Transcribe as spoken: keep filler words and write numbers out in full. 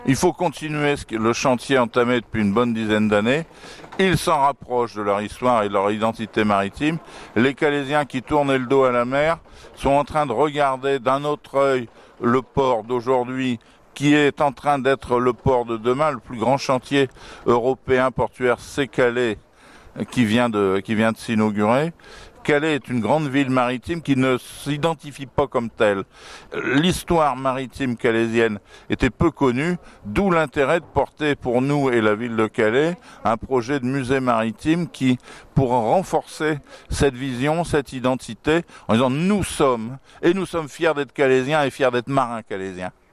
Il faut continuer le chantier entamé depuis une bonne dizaine d'années. Ils s'en rapprochent de leur histoire et de leur identité maritime. Les Calaisiens qui tournaient le dos à la mer sont en train de regarder d'un autre œil le port d'aujourd'hui, qui est en train d'être le port de demain. Le plus grand chantier européen portuaire, c'est Calais, qui vient de, qui vient de s'inaugurer. Calais est une grande ville maritime qui ne s'identifie pas comme telle. L'histoire maritime calaisienne était peu connue, d'où l'intérêt de porter pour nous et la ville de Calais un projet de musée maritime qui pourra renforcer cette vision, cette identité, en disant nous sommes, et nous sommes fiers d'être calaisiens et fiers d'être marins calaisiens.